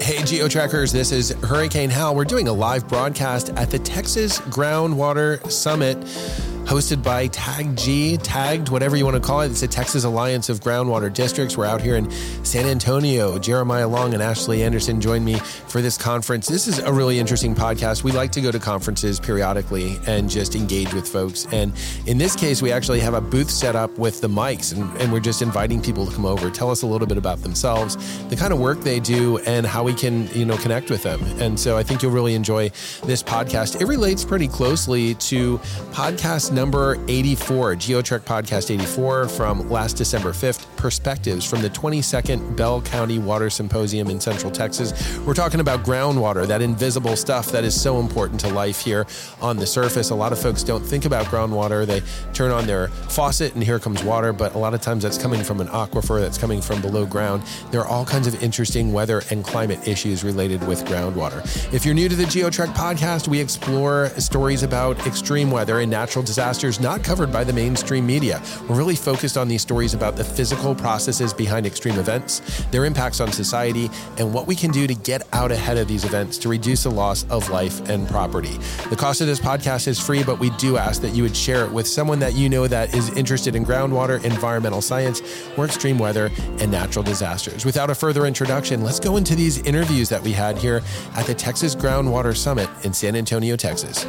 Hey, GeoTrackers, this is Hurricane Hal. We're doing a live broadcast at the Texas Groundwater Summit, hosted by Tagged, whatever you want to call it. It's the Texas Alliance of Groundwater Districts. We're out here in San Antonio. Jeremiah Long and Ashley Anderson joined me for this conference. This is a really interesting podcast. We like to go to conferences periodically and just engage with folks. And in this case, we actually have a booth set up with the mics, and we're just inviting people to come over, tell us a little bit about themselves, the kind of work they do, and how we can, connect with them. And so I think you'll really enjoy this podcast. It relates pretty closely to podcast number 84, GeoTrek Podcast 84 from last December 5th, Perspectives from the 22nd Bell County Water Symposium in Central Texas. We're talking about groundwater, that invisible stuff that is so important to life here on the surface. A lot of folks don't think about groundwater. They turn on their faucet and here comes water, but a lot of times that's coming from an aquifer, that's coming from below ground. There are all kinds of interesting weather and climate issues related with groundwater. If you're new to the GeoTrek podcast, we explore stories about extreme weather and natural disasters not covered by the mainstream media. We're really focused on these stories about the physical processes behind extreme events, their impacts on society, and what we can do to get out ahead of these events to reduce the loss of life and property. The cost of this podcast is free, but we do ask that you would share it with someone that you know that is interested in groundwater, environmental science, or extreme weather and natural disasters. Without a further introduction, let's go into these interviews that we had here at the Texas Groundwater Summit in San Antonio, Texas.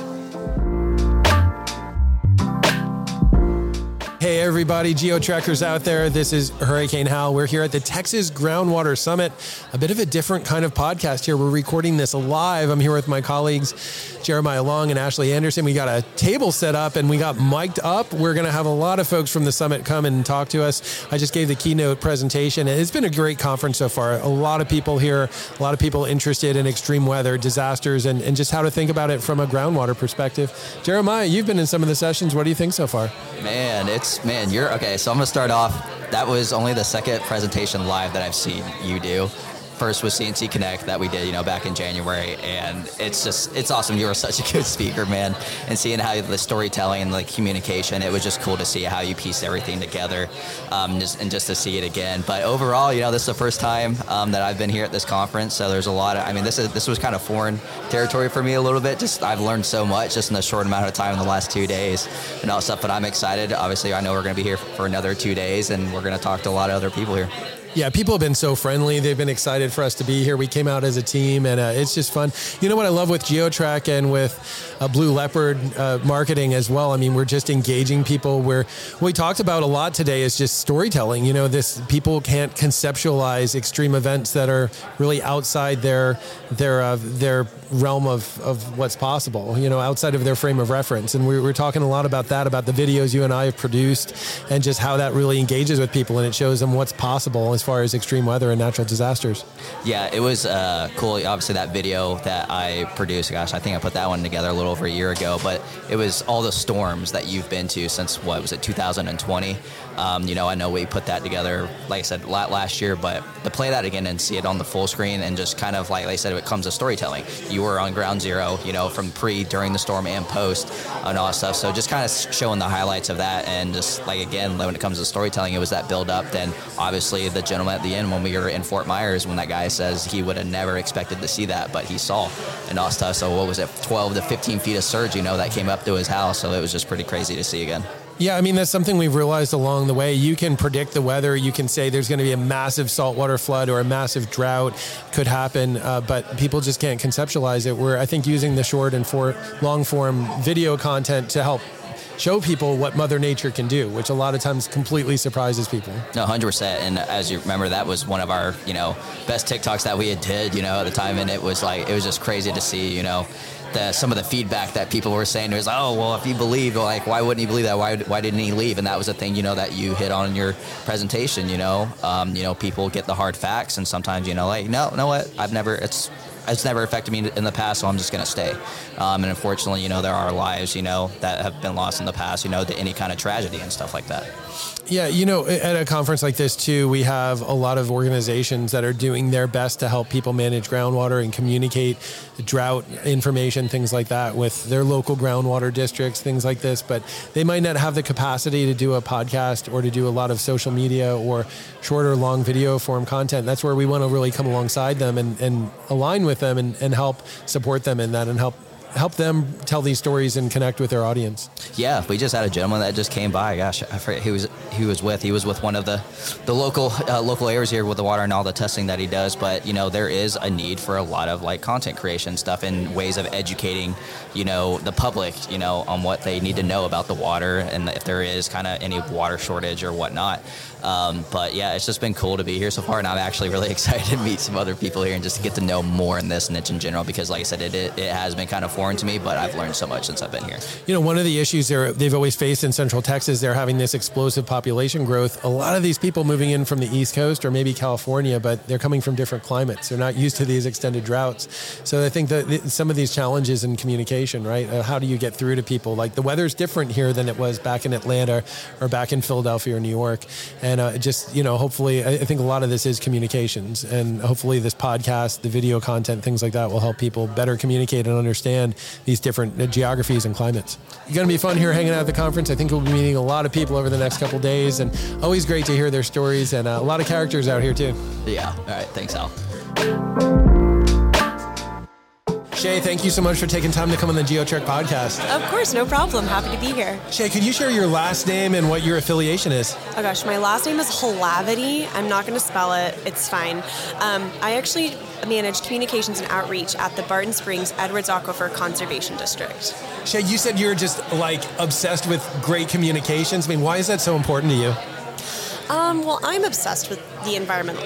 Hey everybody, GeoTrackers out there. This is Hurricane Hal. We're here at the Texas Groundwater Summit. A bit of a different kind of podcast here. We're recording this live. I'm here with my colleagues, Jeremiah Long and Ashley Anderson. We got a table set up and we got mic'd up. We're going to have a lot of folks from the summit come and talk to us. I just gave the keynote presentation. It's been a great conference so far. A lot of people here, a lot of people interested in extreme weather, disasters, and just how to think about it from a groundwater perspective. Jeremiah, you've been in some of the sessions. What do you think so far? You're okay. So I'm going to start off. That was only the second presentation live that I've seen you do. First was CNC Connect that we did, back in January, and it's awesome. You were such a good speaker, man, and seeing how the storytelling and like communication, it was just cool to see how you pieced everything together, just to see it again. But overall, this is the first time that I've been here at this conference, so there's a lot of, this was kind of foreign territory for me a little bit. Just I've learned so much just in a short amount of time in the last 2 days and all stuff. But I'm excited. Obviously, I know we're going to be here for another 2 days, and we're going to talk to a lot of other people here. Yeah, people have been so friendly. They've been excited for us to be here. We came out as a team, and it's just fun. You know what I love with GeoTrek and with Blue Leopard marketing as well? We're just engaging people. What we talked about a lot today is just storytelling. People can't conceptualize extreme events that are really outside their realm of what's possible, outside of their frame of reference. And we're talking a lot about that, about the videos you and I have produced, and just how that really engages with people and it shows them what's possible as far as extreme weather and natural disasters. Yeah, it was cool. Obviously, that video that I produced, I think I put that one together a little over a year ago, but it was all the storms that you've been to since, 2020? I know we put that together, like I said, last year, but to play that again and see it on the full screen and just kind of, like I said, it comes to storytelling. You were on ground zero, from during the storm and post and all that stuff. So just kind of showing the highlights of that, and just like, again, when it comes to storytelling, it was that build up. Then obviously the gentleman at the end, when we were in Fort Myers, when that guy says he would have never expected to see that, but he saw and all stuff. So what was it, 12 to 15 feet of surge, that came up to his house. So it was just pretty crazy to see again. Yeah, that's something we've realized along the way. You can predict the weather. You can say there's going to be a massive saltwater flood or a massive drought could happen, but people just can't conceptualize it. We're, I think, using the short and long form video content to help show people what Mother Nature can do, which a lot of times completely surprises people. No, 100%. And as you remember, that was one of our, best TikToks that we had did, at the time. And it was just crazy to see, some of the feedback that people were saying. It was like, oh, well, if you believe, why wouldn't he believe that? Why didn't he leave? And that was the thing, that you hit on in your presentation, people get the hard facts, and sometimes, no, what? It's never affected me in the past, so I'm just going to stay. And unfortunately, there are lives, that have been lost in the past, to any kind of tragedy and stuff like that. Yeah, at a conference like this too, we have a lot of organizations that are doing their best to help people manage groundwater and communicate drought information, things like that, with their local groundwater districts, things like this. But they might not have the capacity to do a podcast or to do a lot of social media or short or long video form content. That's where we want to really come alongside them and align with them and help support them in that and help them tell these stories and connect with their audience. Yeah, we just had a gentleman that just came by. Gosh, I forget who he was with. He was with one of the local areas here with the water and all the testing that he does. But there is a need for a lot of like content creation stuff and ways of educating the public on what they need to know about the water and if there is kind of any water shortage or whatnot. But yeah, it's just been cool to be here so far, and I'm actually really excited to meet some other people here and just to get to know more in this niche in general, because like I said, it has been kind of foreign to me, but I've learned so much since I've been here. One of the issues they've always faced in Central Texas, they're having this explosive population growth. A lot of these people moving in from the East Coast or maybe California, but they're coming from different climates. They're not used to these extended droughts. So I think that some of these challenges in communication, right? How do you get through to people? Like the weather's different here than it was back in Atlanta or back in Philadelphia or New York. And hopefully, I think a lot of this is communications, and hopefully this podcast, the video content, things like that will help people better communicate and understand these different geographies and climates. It's going to be fun here hanging out at the conference. I think we'll be meeting a lot of people over the next couple days, and always great to hear their stories, and a lot of characters out here too. Yeah. All right. Thanks, Al. Shay, thank you so much for taking time to come on the GeoTrek podcast. Of course, no problem. Happy to be here. Shay, could you share your last name and what your affiliation is? Oh gosh, my last name is Halavity. I'm not going to spell it. It's fine. I actually manage communications and outreach at the Barton Springs Edwards Aquifer Conservation District. Shay, you said you're just like obsessed with great communications. I mean, why is that so important to you? Well, I'm obsessed with the environment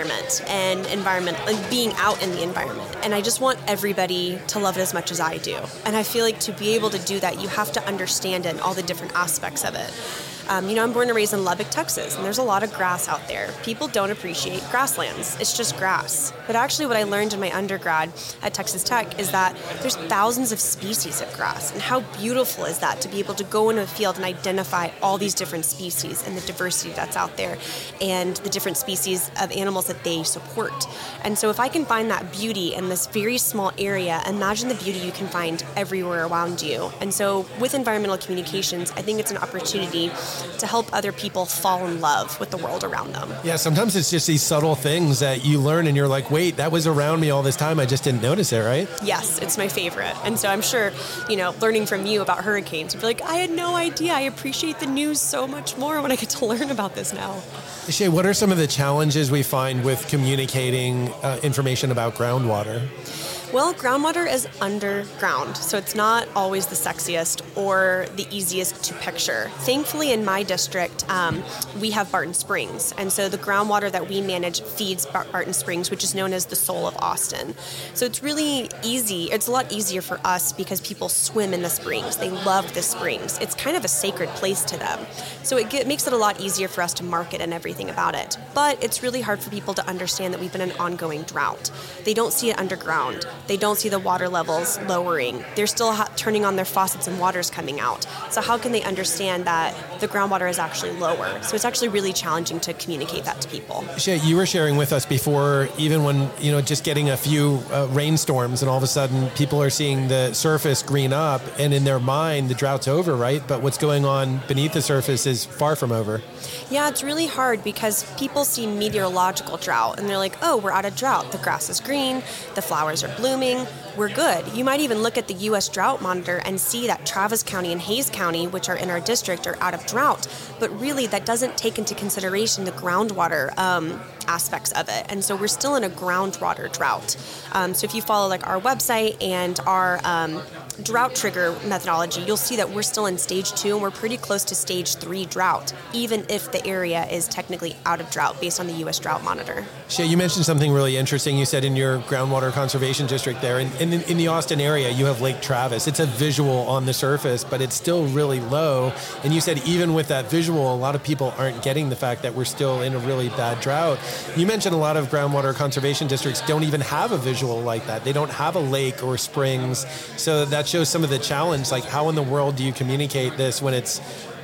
and being out in the environment. And I just want everybody to love it as much as I do. And I feel like to be able to do that, you have to understand it and all the different aspects of it. I'm born and raised in Lubbock, Texas, and there's a lot of grass out there. People don't appreciate grasslands. It's just grass. But actually what I learned in my undergrad at Texas Tech is that there's thousands of species of grass. And how beautiful is that to be able to go into a field and identify all these different species and the diversity that's out there and the different species of animals that they support. And so if I can find that beauty in this very small area, imagine the beauty you can find everywhere around you. And so with environmental communications, I think it's an opportunity to help other people fall in love with the world around them. Yeah, sometimes it's just these subtle things that you learn and you're like, wait, that was around me all this time. I just didn't notice it, right? Yes, it's my favorite. And so I'm sure, learning from you about hurricanes, you'd be like, I had no idea. I appreciate the news so much more when I get to learn about this now. Shay, what are some of the challenges we find with communicating information about groundwater? Well, groundwater is underground, so it's not always the sexiest or the easiest to picture. Thankfully, in my district, we have Barton Springs, and so the groundwater that we manage feeds Barton Springs, which is known as the soul of Austin. So it's really easy. It's a lot easier for us because people swim in the springs. They love the springs. It's kind of a sacred place to them. So it makes it a lot easier for us to market and everything about it. But it's really hard for people to understand that we've been in an ongoing drought. They don't see it underground. They don't see the water levels lowering. They're still turning on their faucets and water's coming out. So how can they understand that the groundwater is actually lower? So it's actually really challenging to communicate that to people. Shay, you were sharing with us before, even when, just getting a few rainstorms and all of a sudden people are seeing the surface green up and in their mind the drought's over, right? But what's going on beneath the surface is far from over. Yeah, it's really hard because people see meteorological drought and they're like, oh, we're out of drought. The grass is green, the flowers are blooming, we're good. You might even look at the U.S. Drought Monitor and see that Travis County and Hays County, which are in our district, are out of drought. But really, that doesn't take into consideration the groundwater aspects of it. And so we're still in a groundwater drought. So if you follow our website and our drought trigger methodology, you'll see that we're still in stage 2 and we're pretty close to stage 3 drought, even if the area is technically out of drought based on the U.S. Drought Monitor. Shay, you mentioned something really interesting. You said in your groundwater conservation district there, in the Austin area, you have Lake Travis. It's a visual on the surface, but it's still really low. And you said even with that visual, a lot of people aren't getting the fact that we're still in a really bad drought. You mentioned a lot of groundwater conservation districts don't even have a visual like that. They don't have a lake or springs. So that shows some of the challenge, like how in the world do you communicate this when it's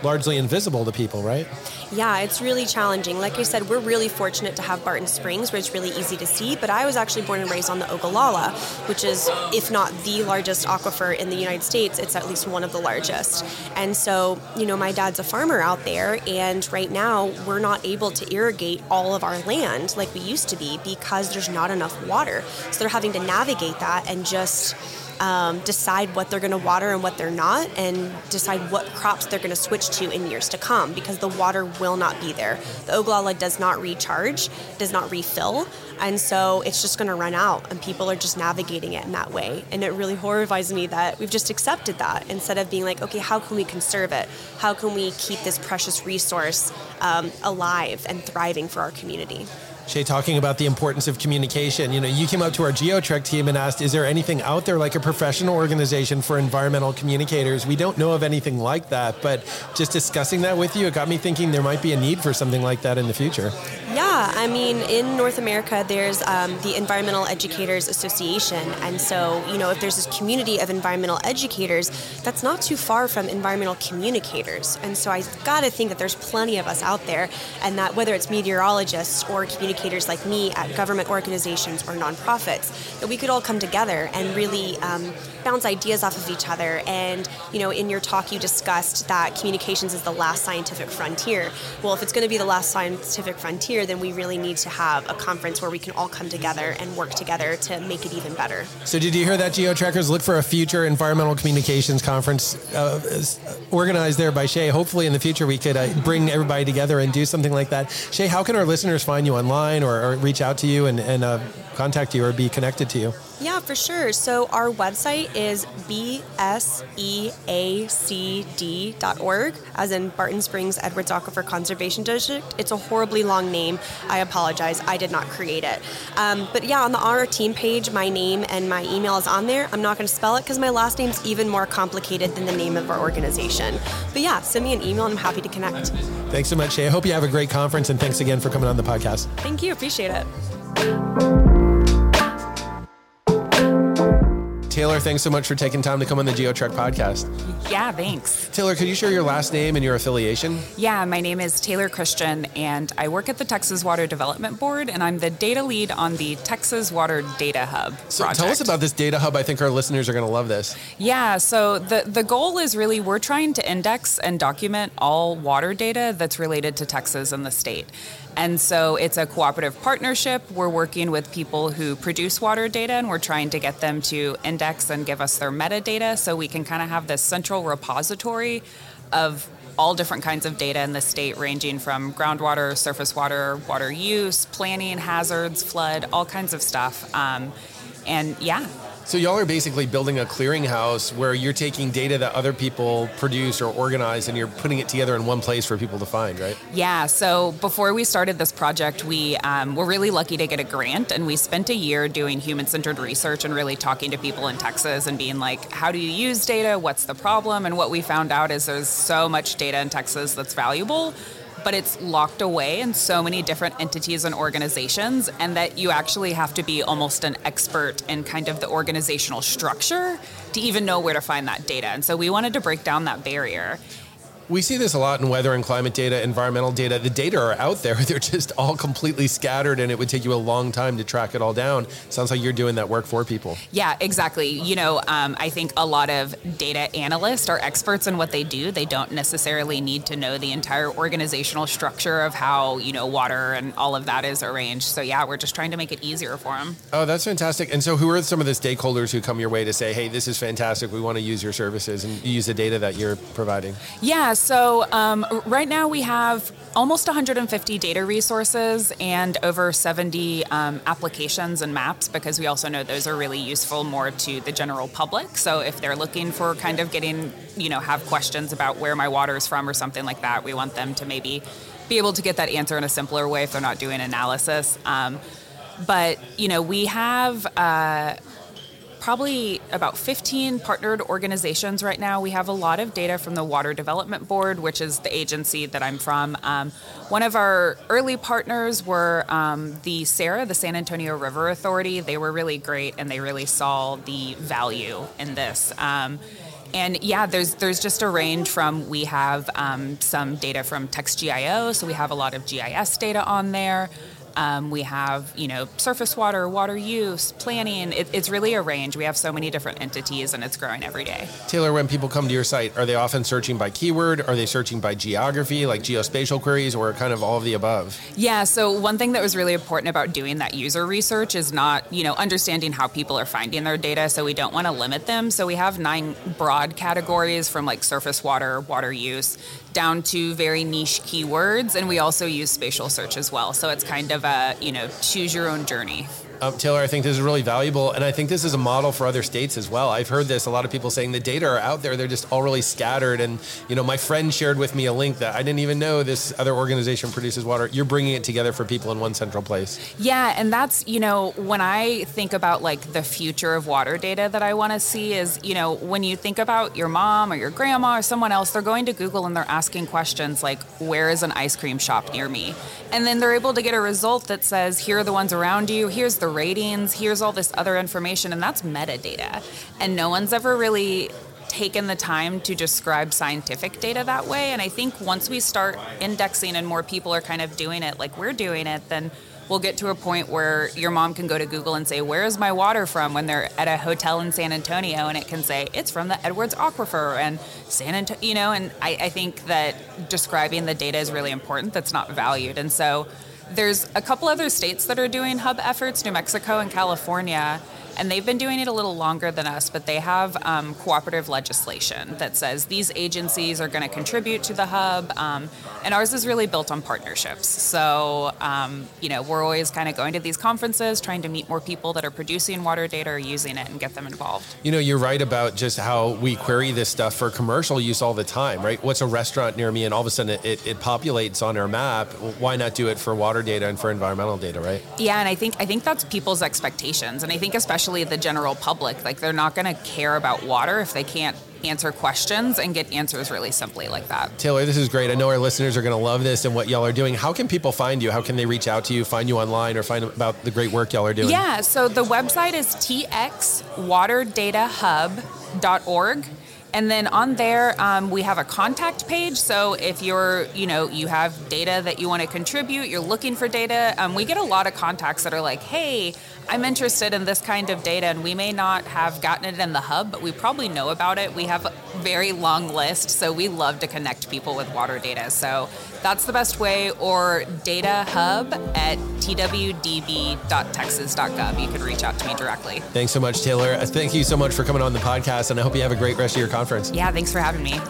largely invisible to people, right? Yeah, it's really challenging. Like I said, we're really fortunate to have Barton Springs, where it's really easy to see, but I was actually born and raised on the Ogallala, which is, if not the largest aquifer in the United States, it's at least one of the largest. And so, my dad's a farmer out there, and right now we're not able to irrigate all of our land like we used to be because there's not enough water. So they're having to navigate that and just decide what they're going to water and what they're not, and decide what crops they're going to switch to in years to come, because the water will not be there. The Ogallala does not recharge, does not refill, and so it's just going to run out, and people are just navigating it in that way. And it really horrifies me that we've just accepted that instead of being like, okay, how can we conserve it? How can we keep this precious resource alive and thriving for our community? Shay, talking about the importance of communication, you came up to our GeoTrek team and asked, is there anything out there like a professional organization for environmental communicators? We don't know of anything like that, but just discussing that with you, it got me thinking there might be a need for something like that in the future. Yeah, in North America, there's the Environmental Educators Association. And so, if there's this community of environmental educators, that's not too far from environmental communicators. And so I got to think that there's plenty of us out there, and that whether it's meteorologists or communicators like me at government organizations or nonprofits, that we could all come together and really bounce ideas off of each other. And, in your talk, you discussed that communications is the last scientific frontier. Well, if it's going to be the last scientific frontier, then we really need to have a conference where we can all come together and work together to make it even better. So did you hear that, GeoTrekkers? Look for a future environmental communications conference organized there by Shay. Hopefully in the future we could bring everybody together and do something like that. Shay, how can our listeners find you online or reach out to you and contact you or be connected to you? Yeah, for sure. So our website is bseacd.org, as in Barton Springs Edwards Aquifer Conservation District. It's a horribly long name. I apologize. I did not create it. But yeah, on our team page, my name and my email is on there. I'm not going to spell it because my last name's even more complicated than the name of our organization. But yeah, send me an email and I'm happy to connect. Thanks so much, Shay. I hope you have a great conference, and thanks again for coming on the podcast. Thank you. Appreciate it. Taylor, thanks so much for taking time to come on the GeoTrek podcast. Yeah, thanks. Taylor, could you share your last name and your affiliation? Yeah, my name is Taylor Christian, and I work at the Texas Water Development Board, and I'm the data lead on the Texas Water Data Hub project. Tell us about this data hub. I think our listeners are going to love this. Yeah, so the goal is really we're trying to index and document all water data that's related to Texas and the state. And so it's a cooperative partnership. We're working with people who produce water data, and we're trying to get them to index and give us their metadata so we can kind of have this central repository of all different kinds of data in the state, ranging from groundwater, surface water, water use, planning, hazards, flood, all kinds of stuff. And yeah. So y'all are basically building a clearinghouse where you're taking data that other people produce or organize, and you're putting it together in one place for people to find, right? Yeah. So before we started this project, we were really lucky to get a grant, and we spent a year doing human-centered research and really talking to people in Texas and being like, how do you use data? What's the problem? And what we found out is there's so much data in Texas that's valuable, but it's locked away in so many different entities and organizations, and that you actually have to be almost an expert in kind of the organizational structure to even know where to find that data. And so we wanted to break down that barrier. We see this a lot in weather and climate data, environmental data. The data are out there. They're just all completely scattered, and it would take you a long time to track it all down. Sounds like you're doing that work for people. Yeah, exactly. I think a lot of data analysts are experts in what they do. They don't necessarily need to know the entire organizational structure of how, water and all of that is arranged. So yeah, we're just trying to make it easier for them. Oh, that's fantastic. And so who are some of the stakeholders who come your way to say, hey, this is fantastic, we want to use your services and use the data that you're providing? Yeah, so right now we have almost 150 data resources and over 70 applications and maps, because we also know those are really useful more to the general public. So if they're looking for kind of getting, have questions about where my water is from or something like that, we want them to maybe be able to get that answer in a simpler way if they're not doing analysis. But we have probably about 15 partnered organizations right now. We have a lot of data from the Water Development Board, which is the agency that I'm from. One of our early partners were the SARA, the San Antonio River Authority. They were really great, and they really saw the value in this. And yeah, there's just a range from, we have some data from TextGIO, so we have a lot of GIS data on there. We have, surface water, water use, planning. It's really a range. We have so many different entities, and it's growing every day. Taylor, when people come to your site, are they often searching by keyword? Are they searching by geography, like geospatial queries, or kind of all of the above? Yeah, so one thing that was really important about doing that user research is not, understanding how people are finding their data, so we don't want to limit them. So we have 9 broad categories, from like surface water, water use, down to very niche keywords, and we also use spatial search as well. So it's kind of a, choose your own journey. Taylor, I think this is really valuable, and I think this is a model for other states as well. I've heard this, a lot of people saying the data are out there, they're just all really scattered, and my friend shared with me a link that I didn't even know this other organization produces water. You're bringing it together for people in one central place. Yeah, and that's, when I think about like the future of water data that I want to see is, when you think about your mom or your grandma or someone else, they're going to Google and they're asking questions like, where is an ice cream shop near me? And then they're able to get a result that says, here are the ones around you, here's the ratings, here's all this other information, and that's metadata. And no one's ever really taken the time to describe scientific data that way. And I think once we start indexing and more people are kind of doing it like we're doing it, then we'll get to a point where your mom can go to Google and say, where is my water from, when they're at a hotel in San Antonio, and it can say, it's from the Edwards Aquifer and San Antonio, and I think that describing the data is really important. That's not valued. And so there's a couple other states that are doing hub efforts, New Mexico and California, and they've been doing it a little longer than us, but they have cooperative legislation that says these agencies are going to contribute to the hub, and ours is really built on partnerships. So, we're always kind of going to these conferences, trying to meet more people that are producing water data or using it and get them involved. You're right about just how we query this stuff for commercial use all the time, right? What's a restaurant near me? And all of a sudden it populates on our map. Why not do it for water data and for environmental data, right? Yeah, and I think that's people's expectations. And I think especially the general public, like they're not going to care about water if they can't answer questions and get answers really simply like that. Taylor, this is great. I know our listeners are going to love this and what y'all are doing. How can people find you? How can they reach out to you, find you online, or find about the great work y'all are doing? Yeah, so the website is txwaterdataHub.org. And then on there, we have a contact page. So if you're, you have data that you want to contribute, you're looking for data, we get a lot of contacts that are like, hey, I'm interested in this kind of data, and we may not have gotten it in the hub, but we probably know about it. We have a very long list, so we love to connect people with water data. So that's the best way, or datahub@twdb.texas.gov. You can reach out to me directly. Thanks so much, Taylor. Thank you so much for coming on the podcast, and I hope you have a great rest of your conference. Yeah, thanks for having me.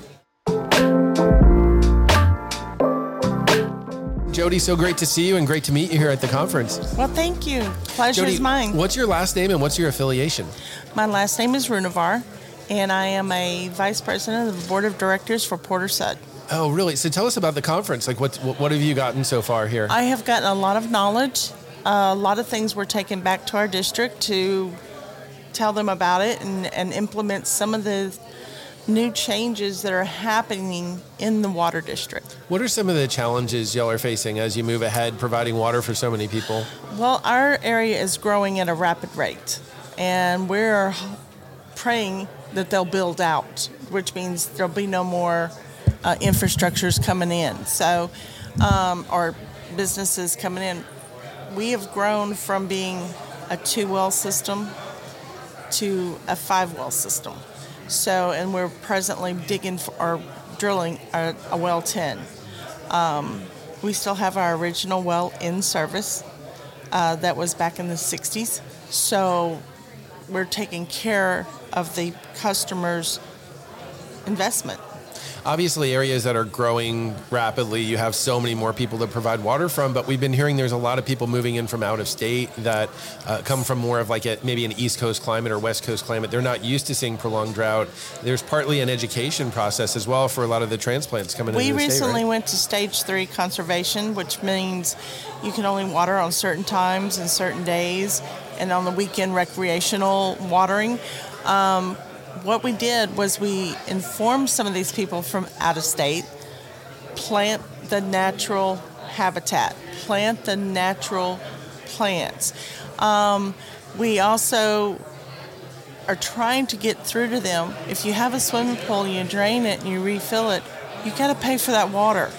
Jody, so great to see you and great to meet you here at the conference. Well, thank you. Pleasure Jody, is mine. What's your last name and what's your affiliation? My last name is Runavar, and I am a vice president of the board of directors for Porter Sud. Oh, really? So tell us about the conference. Like, what have you gotten so far here? I have gotten a lot of knowledge. A lot of things were taken back to our district to tell them about it and implement some of the new changes that are happening in the water district. What are some of the challenges y'all are facing as you move ahead, providing water for so many people? Well, our area is growing at a rapid rate, and we're praying that they'll build out, which means there'll be no more infrastructures coming in, or businesses coming in. We have grown from being a 2-well system to a 5-well system. So, and we're presently drilling a well 10. We still have our original well in service that was back in the 60s. So we're taking care of the customer's investment. Obviously, areas that are growing rapidly, you have so many more people to provide water from, but we've been hearing there's a lot of people moving in from out of state that come from more of like maybe an East Coast climate or West Coast climate. They're not used to seeing prolonged drought. There's partly an education process as well for a lot of the transplants coming into the state. We recently went to stage 3 conservation, which means you can only water on certain times and certain days, and on the weekend recreational watering. What we did was we informed some of these people from out of state, plant the natural habitat, plant the natural plants. We also are trying to get through to them. If you have a swimming pool, you drain it and you refill it, you got to pay for that water.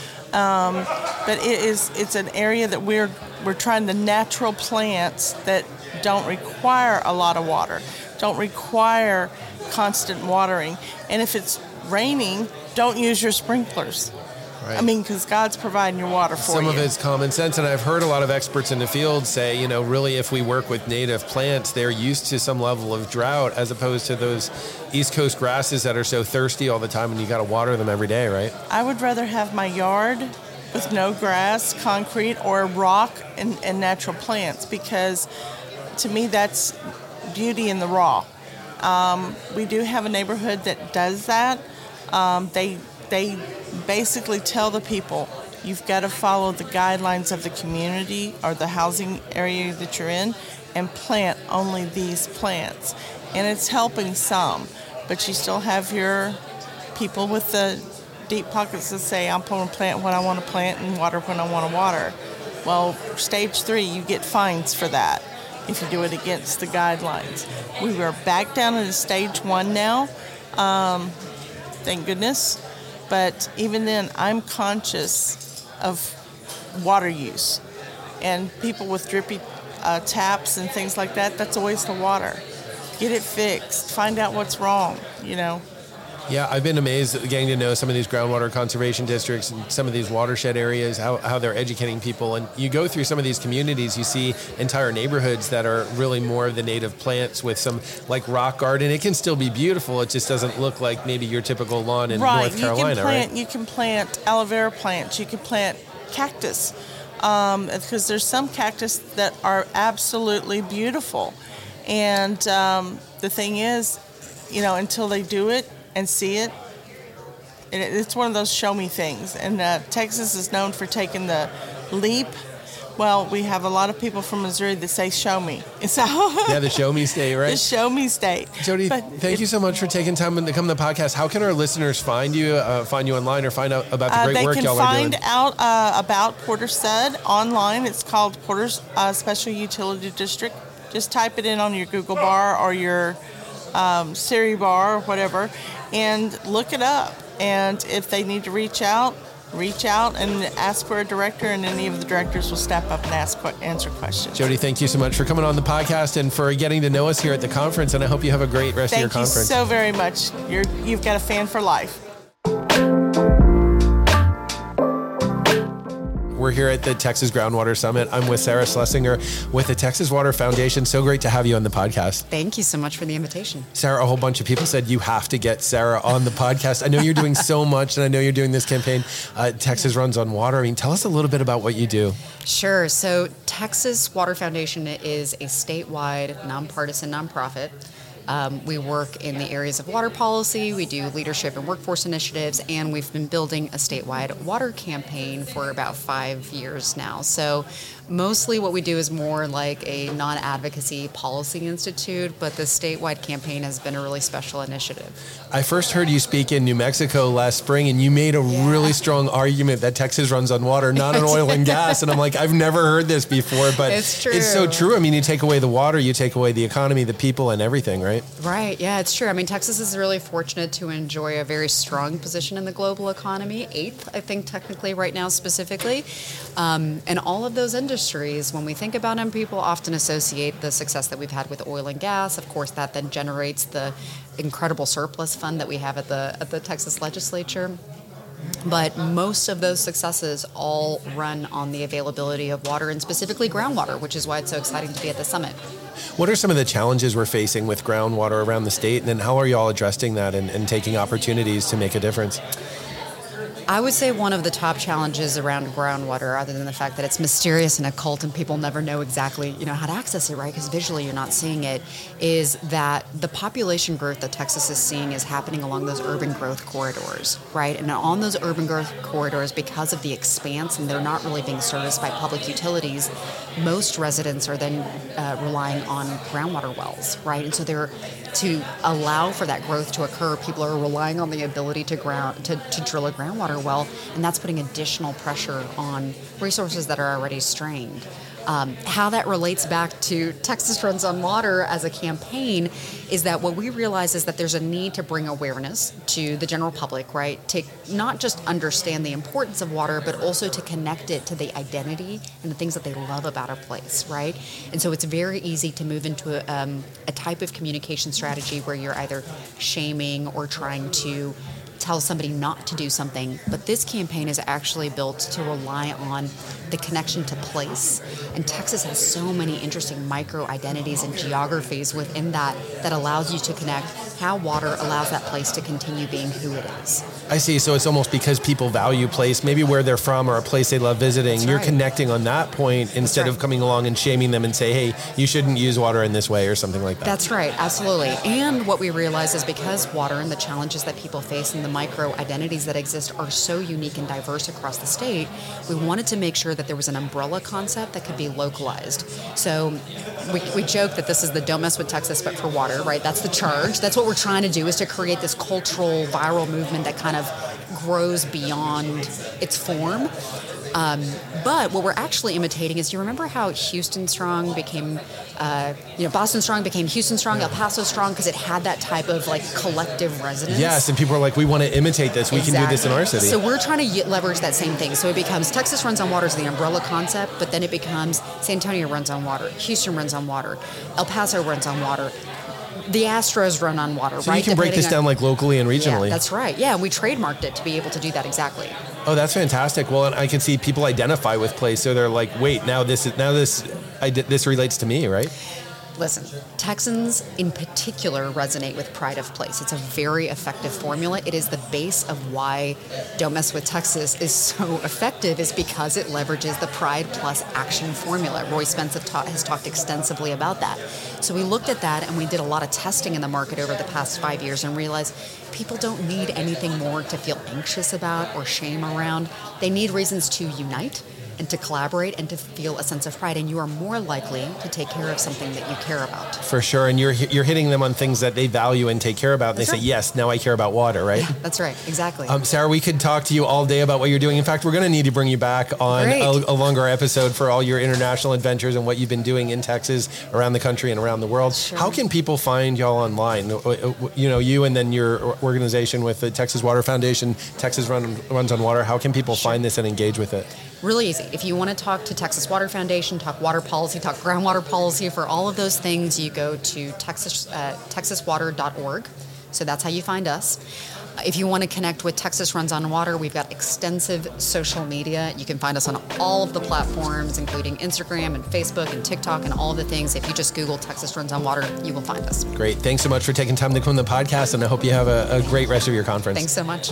But it's an area that we're trying the natural plants that don't require a lot of water, don't require constant watering. And if it's raining, don't use your sprinklers. Right. I mean, because God's providing your water for you. Some of it's common sense, and I've heard a lot of experts in the field say, really if we work with native plants, they're used to some level of drought as opposed to those East Coast grasses that are so thirsty all the time and you got to water them every day, right? I would rather have my yard with no grass, concrete, or rock and natural plants, because to me that's beauty in the raw. We do have a neighborhood that does that. They basically tell the people, you've got to follow the guidelines of the community or the housing area that you're in and plant only these plants. And it's helping some, but you still have your people with the deep pockets that say, I'm going to plant what I want to plant and water when I want to water. Well, stage 3, you get fines for that if you do it against the guidelines. We are back down into stage 1 now, thank goodness. But even then, I'm conscious of water use. And people with drippy taps and things like that, that's a waste of water. Get it fixed. Find out what's wrong, Yeah, I've been amazed at getting to know some of these groundwater conservation districts and some of these watershed areas, how they're educating people. And you go through some of these communities, you see entire neighborhoods that are really more of the native plants with some like rock garden. It can still be beautiful. It just doesn't look like maybe your typical lawn in North Carolina, right? You can plant aloe vera plants. You can plant cactus because there's some cactus that are absolutely beautiful. And the thing is, until they do it, and see it. It's one of those show me things. And Texas is known for taking the leap. Well, we have a lot of people from Missouri that say show me. So yeah, the show me state, right? The show me state. Jody, thank you so much for taking time to come to the podcast. How can our listeners find you online or find out about the great work y'all are doing? They can find out about Porter Sud online. It's called Porter's Special Utility District. Just type it in on your Google bar or your Siri bar or whatever, and look it up. And if they need to reach out and ask for a director, and any of the directors will step up and answer questions. Jody, thank you so much for coming on the podcast and for getting to know us here at the conference, and I hope you have a great rest of your conference. Thank you so very much. You've got a fan for life. We're here at the Texas Groundwater Summit. I'm with Sarah Schlesinger with the Texas Water Foundation. So great to have you on the podcast. Thank you so much for the invitation. Sarah, a whole bunch of people said you have to get Sarah on the podcast. I know you're doing so much, and I know you're doing this campaign, Texas Runs on Water. I mean, tell us a little bit about what you do. Sure. So Texas Water Foundation is a statewide, nonpartisan nonprofit. We work in the areas of water policy, we do leadership and workforce initiatives, and we've been building a statewide water campaign for about 5 years now. So mostly what we do is more like a non-advocacy policy institute, but the statewide campaign has been a really special initiative. I first heard you speak in New Mexico last spring, and you made a really strong argument that Texas runs on water, not on oil and gas. And I'm like, I've never heard this before, but it's true. It's so true. I mean, you take away the water, you take away the economy, the people, and everything, right? Right. Yeah, it's true. I mean, Texas is really fortunate to enjoy a very strong position in the global economy, 8th, I think, technically right now specifically. And all of those industries, when we think about them, people often associate the success that we've had with oil and gas. Of course, that then generates the incredible surplus fund that we have at the Texas legislature. But most of those successes all run on the availability of water, and specifically groundwater, which is why it's so exciting to be at the summit. What are some of the challenges we're facing with groundwater around the state, and then how are you all addressing that and taking opportunities to make a difference? I would say one of the top challenges around groundwater, other than the fact that it's mysterious and occult and people never know exactly, how to access it, right? Because visually you're not seeing it, is that the population growth that Texas is seeing is happening along those urban growth corridors, right? And on those urban growth corridors, because of the expanse and they're not really being serviced by public utilities, most residents are then relying on groundwater wells, right? And so to allow for that growth to occur, people are relying on the ability to drill a groundwater well, and that's putting additional pressure on resources that are already strained. How that relates back to Texas Runs on Water as a campaign is that what we realize is that there's a need to bring awareness to the general public, right? To not just understand the importance of water, but also to connect it to the identity and the things that they love about our place, right? And so it's very easy to move into a type of communication strategy where you're either shaming or trying to tell somebody not to do something, but this campaign is actually built to rely on the connection to place. And Texas has so many interesting micro identities and geographies within that allows you to connect how water allows that place to continue being who it is. I see. So it's almost because people value place, maybe where they're from or a place they love visiting. That's You're right. connecting on that point instead of coming along and shaming them and say, hey, you shouldn't use water in this way or something like that. That's right, absolutely. And what we realize is because water and the challenges that people face and the micro identities that exist are so unique and diverse across the state, we wanted to make sure that there was an umbrella concept that could be localized. So we joke that this is the Don't Mess with Texas, but for water, right? That's the charge. That's what we're trying to do, is to create this cultural viral movement that kind of grows beyond its form. But what we're actually imitating is, you remember how Houston Strong became, Boston Strong became Houston Strong, El Paso Strong, because it had that type of like collective resonance? Yes, and people are like, we want to imitate this. We can do this in our city. So we're trying to leverage that same thing. So it becomes Texas Runs on Water is the umbrella concept, but then it becomes San Antonio runs on water, Houston runs on water, El Paso runs on water. The Astros run on water, So right? you can break this down like locally and regionally. Yeah, that's right. Yeah, we trademarked it to be able to do that exactly. Oh, that's fantastic. Well, and I can see people identify with place, so they're like, wait, this relates to me, right? Listen, Texans in particular resonate with pride of place. It's a very effective formula. It is the base of why Don't Mess with Texas is so effective, is because it leverages the pride plus action formula. Roy Spence has talked extensively about that. So we looked at that and we did a lot of testing in the market over the past 5 years and realized people don't need anything more to feel anxious about or shame around. They need reasons to unite and to collaborate and to feel a sense of pride, and you are more likely to take care of something that you care about. For sure, and you're hitting them on things that they value and take care about, and That's they right. say, yes, now I care about water, right? Yeah, that's right, exactly. Sarah, we could talk to you all day about what you're doing. In fact, we're going to need to bring you back on a longer episode for all your international adventures and what you've been doing in Texas, around the country and around the world. Sure. How can people find y'all online? You know, you and then your organization with the Texas Water Foundation, Texas Runs on Water. How can people find this and engage with it? Really easy. If you want to talk to Texas Water Foundation, talk water policy, talk groundwater policy, for all of those things, you go to texaswater.org. So that's how you find us. If you want to connect with Texas Runs on Water, we've got extensive social media. You can find us on all of the platforms, including Instagram and Facebook and TikTok and all of the things. If you just Google Texas Runs on Water, you will find us. Great. Thanks so much for taking time to come on the podcast, and I hope you have a great rest of your conference. Thanks so much.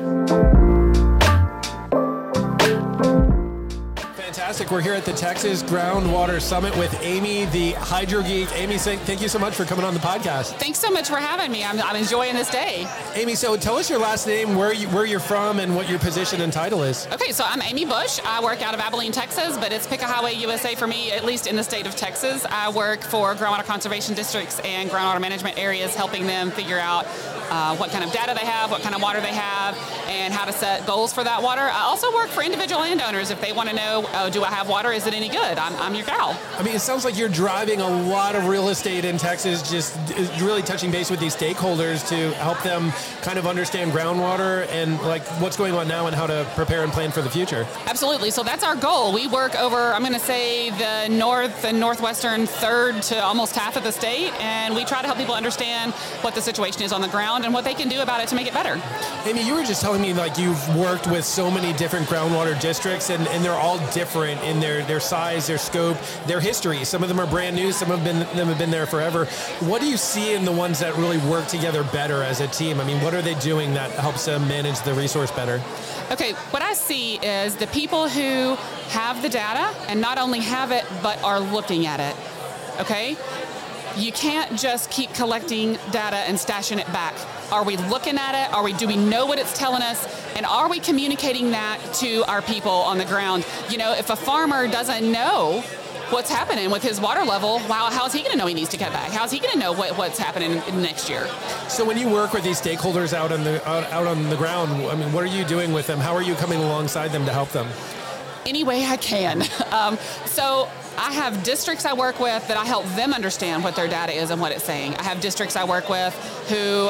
Fantastic. We're here at the Texas Groundwater Summit with Amy, the Hydro Geek. Amy, thank you so much for coming on the podcast. Thanks so much for having me. I'm enjoying this day. Amy, so tell us your last name, where you're from, and what your position and title is. Okay, so I'm Amy Bush. I work out of Abilene, Texas, but it's Pick a Highway USA for me, at least in the state of Texas. I work for groundwater conservation districts and groundwater management areas, helping them figure out what kind of data they have, what kind of water they have, and how to set goals for that water. I also work for individual landowners if they want to know, do I have water? Is it any good? I'm your gal. I mean, it sounds like you're driving a lot of real estate in Texas, just really touching base with these stakeholders to help them kind of understand groundwater and like what's going on now and how to prepare and plan for the future. Absolutely. So that's our goal. We work over, I'm going to say, the north and northwestern third to almost half of the state, and we try to help people understand what the situation is on the ground and what they can do about it to make it better. Amy, you were just telling me like you've worked with so many different groundwater districts, and they're all different in their size, their scope, their history. Some of them are brand new, some of them have been there forever. What do you see in the ones that really work together better as a team? I mean, what are they doing that helps them manage the resource better? Okay, what I see is the people who have the data and not only have it, but are looking at it, okay? You can't just keep collecting data and stashing it back. Are we looking at it? Do we know what it's telling us? And are we communicating that to our people on the ground? You know, if a farmer doesn't know what's happening with his water level, wow, how's he going to know he needs to cut back? How's he going to know what's happening next year? So when you work with these stakeholders out on the ground, I mean, what are you doing with them? How are you coming alongside them to help them? Any way I can. So I have districts I work with that I help them understand what their data is and what it's saying. I have districts I work with who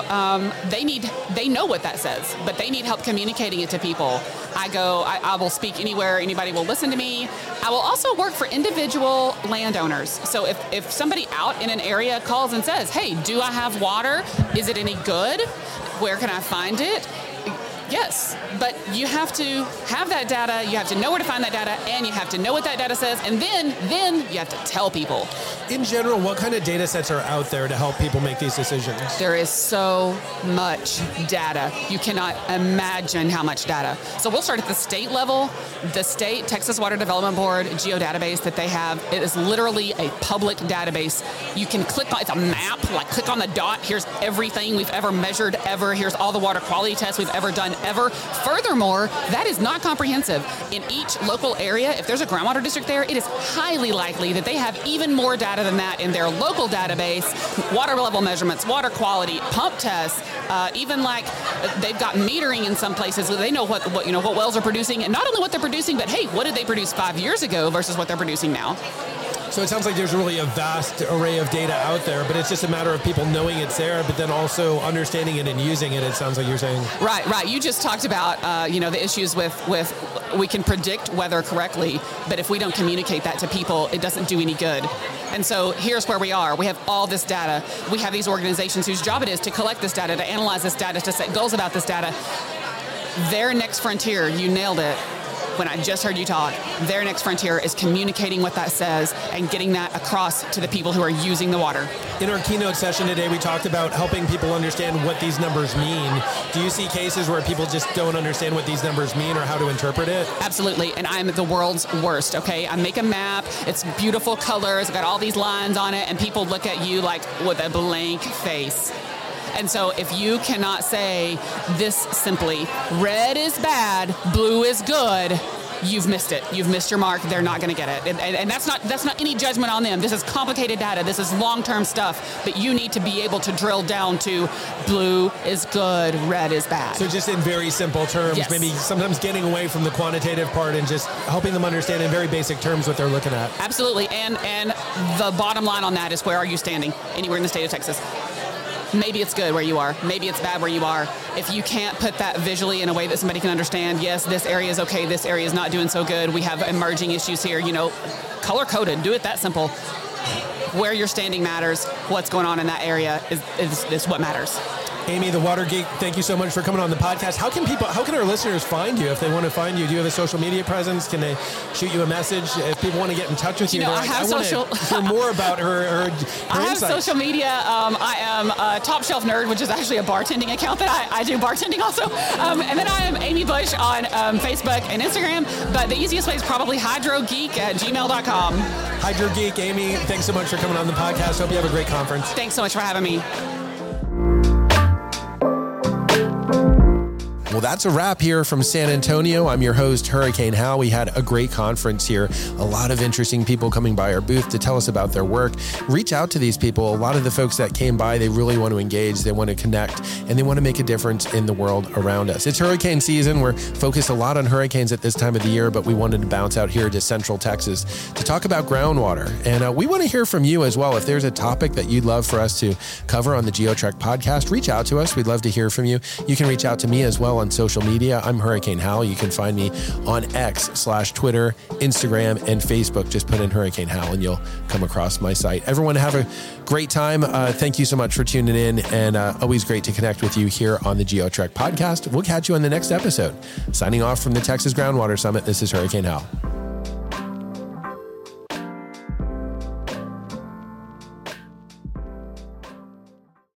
they know what that says, but they need help communicating it to people. I will speak anywhere, anybody will listen to me. I will also work for individual landowners. So if somebody out in an area calls and says, hey, do I have water? Is it any good? Where can I find it? Yes, but you have to have that data, you have to know where to find that data, and you have to know what that data says, and then you have to tell people. In general, what kind of data sets are out there to help people make these decisions? There is so much data. You cannot imagine how much data. So we'll start at the state level. The state Texas Water Development Board geodatabase that they have, it is literally a public database. You can click on, it's a map, like click on the dot, here's everything we've ever measured ever, here's all the water quality tests we've ever done ever. Furthermore, that is not comprehensive. In each local area, if there's a groundwater district there, it is highly likely that they have even more data than that in their local database. Water level measurements, water quality, pump tests, even like they've got metering in some places. So they know what wells are producing, and not only what they're producing, but hey, what did they produce 5 years ago versus what they're producing now? So it sounds like there's really a vast array of data out there, but it's just a matter of people knowing it's there, but then also understanding it and using it, it sounds like you're saying. Right. You just talked about, the issues with we can predict weather correctly, but if we don't communicate that to people, it doesn't do any good. And so here's where we are. We have all this data. We have these organizations whose job it is to collect this data, to analyze this data, to set goals about this data. Their next frontier, you nailed it. When I just heard you talk, their next frontier is communicating what that says and getting that across to the people who are using the water. In our keynote session today, we talked about helping people understand what these numbers mean. Do you see cases where people just don't understand what these numbers mean or how to interpret it? Absolutely, and I'm the world's worst, okay? I make a map, it's beautiful colors, got all these lines on it, and people look at you like with a blank face. And so if you cannot say this simply, red is bad, blue is good, you've missed it. You've missed your mark. They're not going to get it. And that's not any judgment on them. This is complicated data. This is long-term stuff. But you need to be able to drill down to blue is good, red is bad. So just in very simple terms, yes. Maybe sometimes getting away from the quantitative part and just helping them understand in very basic terms what they're looking at. Absolutely. And the bottom line on that is, where are you standing? Anywhere in the state of Texas. Maybe it's good where you are. Maybe it's bad where you are. If you can't put that visually in a way that somebody can understand, yes, this area is okay, this area is not doing so good, we have emerging issues here, color-coded, do it that simple. Where you're standing matters. What's going on in that area is what matters. Amy, the Water Geek, thank you so much for coming on the podcast. How can our listeners find you if they want to find you? Do you have a social media presence? Can they shoot you a message? If people want to get in touch with you, I have social. Want to hear more about her I have insights. social media. I am a Top Shelf Nerd, which is actually a bartending account that I do bartending also. And then I am Amy Bush on Facebook and Instagram. But the easiest way is probably hydrogeek@gmail.com. Hydro Geek, Amy, thanks so much for coming on the podcast. Hope you have a great conference. Thanks so much for having me. Well, that's a wrap here from San Antonio. I'm your host, Hurricane Hal. We had a great conference here. A lot of interesting people coming by our booth to tell us about their work. Reach out to these people. A lot of the folks that came by, they really want to engage, they want to connect, and they want to make a difference in the world around us. It's hurricane season. We're focused a lot on hurricanes at this time of the year, but we wanted to bounce out here to Central Texas to talk about groundwater. And we want to hear from you as well. If there's a topic that you'd love for us to cover on the GeoTrek podcast, reach out to us. We'd love to hear from you. You can reach out to me as well on social media. I'm Hurricane Hal. You can find me on X/Twitter, Instagram, and Facebook. Just put in Hurricane Hal and you'll come across my site. Everyone have a great time. Thank you so much for tuning in, and always great to connect with you here on the GeoTrek podcast. We'll catch you on the next episode. Signing off from the Texas Groundwater Summit, this is Hurricane Hal.